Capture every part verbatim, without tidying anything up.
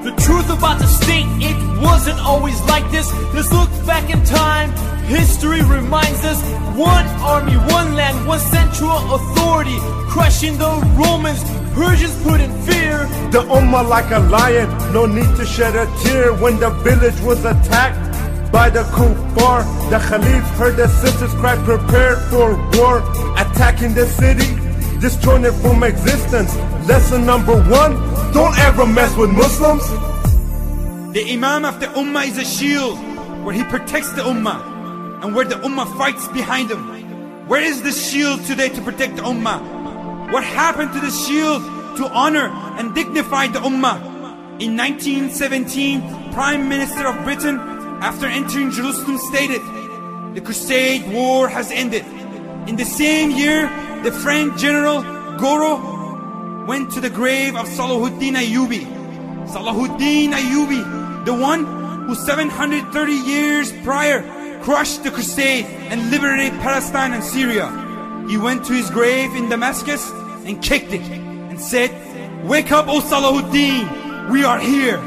The truth about the state, it wasn't always like this. Let's look back in time. History reminds us, one army, one land, one central authority, crushing the Romans, Persians put in fear. The Ummah like a lion, no need to shed a tear. When the village was attacked by the kuffar, the Khalif heard the sisters cry, prepared for war. Attacking the city, destroying it from existence. Lesson number one, don't ever mess with Muslims. The Imam of the Ummah is a shield, where he protects the Ummah, and where the Ummah fights behind him. Where is the shield today to protect the Ummah? What happened to the shield to honor and dignify the Ummah? In nineteen seventeen, Prime Minister of Britain, after entering Jerusalem, stated, the Crusade War has ended. In the same year, the French General Gouraud went to the grave of Salahuddin Ayyubi. Salahuddin Ayyubi, the one who seven hundred thirty years prior crushed the Crusade and liberated Palestine and Syria. He went to his grave in Damascus and kicked it and said, "Wake up, O Salahuddin, we are here."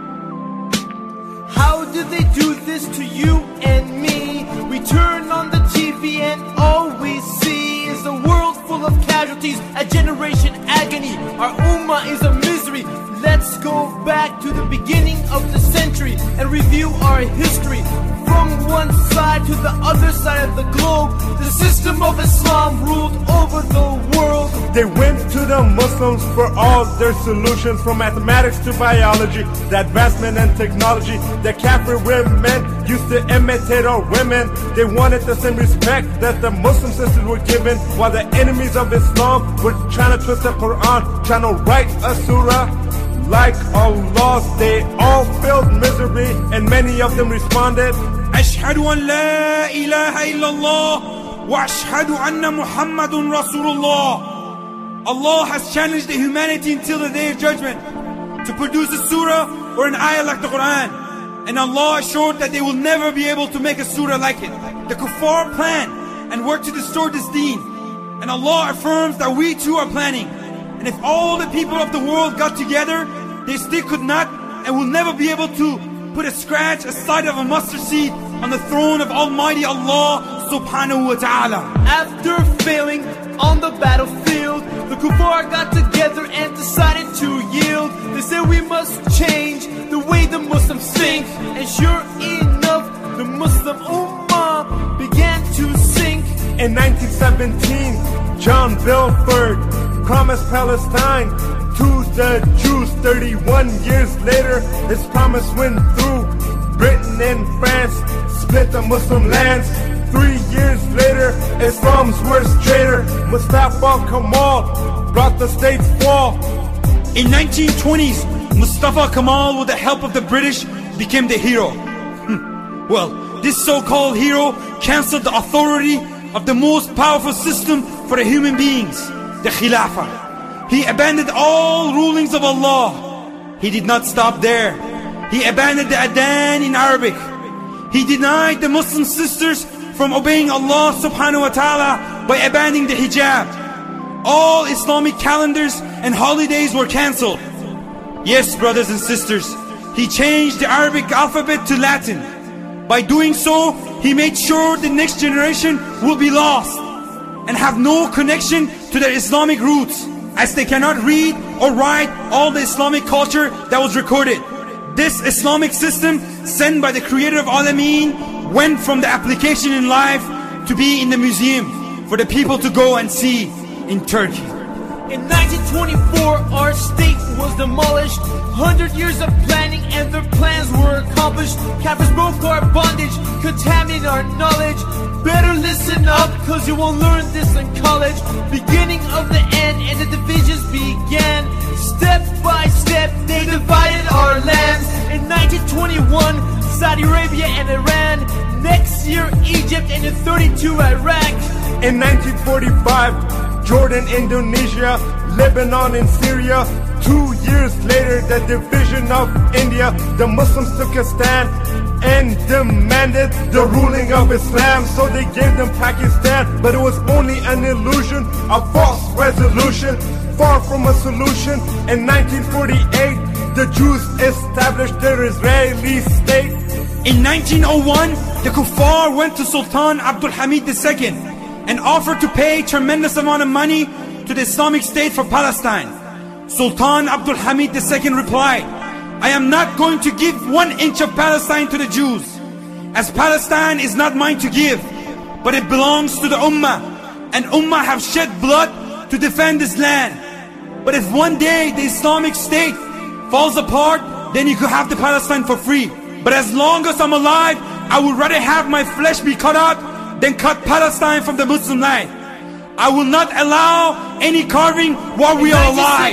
How do they do this to you and me? We turn on the T V and all we see is a world full of casualties, a generation agony. Our Ummah is a misery. Let's go back to the beginning of the century and review our history. From one side to the other side of the globe, the system of Islam ruled over the world. They went to the Muslims for all their solutions, from mathematics to biology, the advancement and technology. The Kafir women used to imitate our women. They wanted the same respect that the Muslim sisters were given, while the enemies of Islam were trying to twist the Quran, trying to write a surah like Allah's. They all felt misery, and many of them responded, أشهد أن لا إله إلا الله وأشهد أن محمد رسول الله. Allah has challenged the humanity until the day of judgment to produce a surah or an ayah like the Quran. And Allah assured that they will never be able to make a surah like it. The kuffar plan and work to destroy this deen. And Allah affirms that we too are planning. And if all the people of the world got together, they still could not and will never be able to put a scratch, a side of a mustard seed on the throne of Almighty Allah subhanahu wa ta'ala. After failing on the battlefield, the kuffar got together and decided to yield. They said we must change the way the Muslims think. And sure enough, the Muslim Ummah began to sink. In nineteen seventeen, John Belford promised Palestine to the Jews. Thirty-one years later, his promise went through. Britain and France split the Muslim lands. Three years later, Islam's worst traitor, Mustafa Kemal, brought the state's fall. In nineteen twenties, Mustafa Kemal, with the help of the British, became the hero. Well, this so-called hero cancelled the authority of the most powerful system for the human beings, the Khilafah. He abandoned all rulings of Allah. He did not stop there. He abandoned the Adhan in Arabic. He denied the Muslim sisters from obeying Allah subhanahu wa ta'ala by abandoning the hijab. All Islamic calendars and holidays were cancelled. Yes, brothers and sisters, he changed the Arabic alphabet to Latin. By doing so, he made sure the next generation will be lost and have no connection to their Islamic roots, as they cannot read or write all the Islamic culture that was recorded. This Islamic system, sent by the creator of Alameen, went from the application in life to be in the museum for the people to go and see in Turkey. In nineteen twenty-four, our state was demolished. Hundred years of planning and their plans were accomplished. Kafirs broke our bondage, contaminated our knowledge. Better listen up, cause you won't learn this in college. Beginning of the end and the divisions began. Step by step, they divided our lands. In nineteen twenty-one, Saudi Arabia and Iran. Next year, Egypt, and in thirty-two, Iraq. In nineteen forty-five, Jordan, Indonesia, Lebanon and Syria. Two years later, the division of India, the Muslims took a stand and demanded the ruling of Islam. So they gave them Pakistan, but it was only an illusion, a false resolution, far from a solution. In nineteen forty-eight, the Jews established their Israeli state. In nineteen oh one, the Kuffar went to Sultan Abdul Hamid the Second and offered to pay tremendous amount of money to the Islamic State for Palestine. Sultan Abdul Hamid the Second replied, I am not going to give one inch of Palestine to the Jews, as Palestine is not mine to give, but it belongs to the Ummah, and Ummah have shed blood to defend this land. But if one day the Islamic State falls apart, then you could have the Palestine for free. But as long as I'm alive, I would rather have my flesh be cut out than cut Palestine from the Muslim land. I will not allow any carving while we are alive.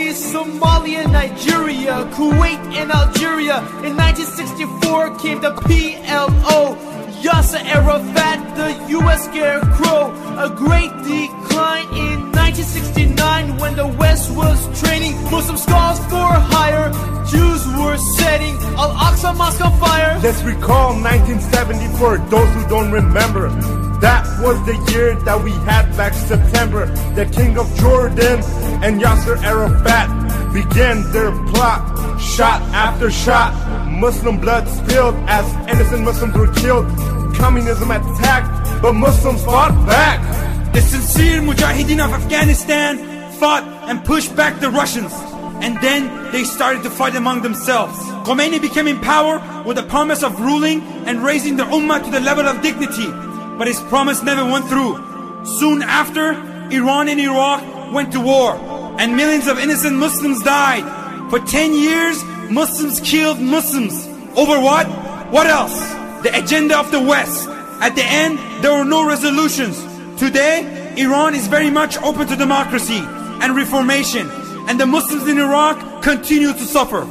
Somalia, Nigeria, Kuwait and Algeria. In nineteen sixty-four came the P L O, Yasser Arafat, the U S scarecrow. A great decline in nineteen sixty-nine when the West was training Muslim scholars for hire. Jews were setting Al-Aqsa Mosque on fire. Let's recall nineteen seventy for those who don't remember. That was the year that we had Black September. The king of Jordan and Yasser Arafat began their plot. Shot after shot, Muslim blood spilled as innocent Muslims were killed. Communism attacked, but Muslims fought back. The sincere Mujahideen of Afghanistan fought and pushed back the Russians. And then they started to fight among themselves. Khomeini became in power with the promise of ruling and raising the Ummah to the level of dignity. But his promise never went through. Soon after, Iran and Iraq went to war, and millions of innocent Muslims died. For ten years, Muslims killed Muslims. Over what? What else? The agenda of the West. At the end, there were no resolutions. Today, Iran is very much open to democracy and reformation, and the Muslims in Iraq continue to suffer.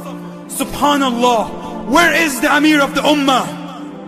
Subhanallah, where is the Amir of the Ummah?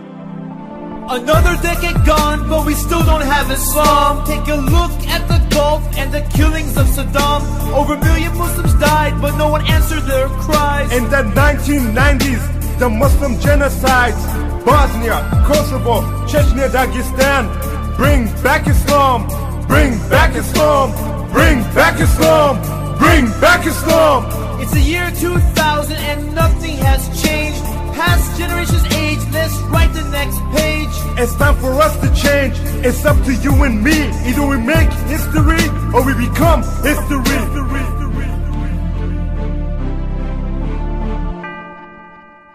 Another decade gone, but we still don't have Islam. Take a look at the Gulf and the killings of Saddam. Over a million Muslims died, but no one answered their cries. In the nineteen nineties, the Muslim genocides, Bosnia, Kosovo, Chechnya, Dagestan. Bring back Islam, bring back Islam, bring back Islam, bring back Islam. It's the year two thousand and nothing has changed. Past generations age, let's write the next page. It's time for us to change. It's up to you and me. Either we make history or we become history.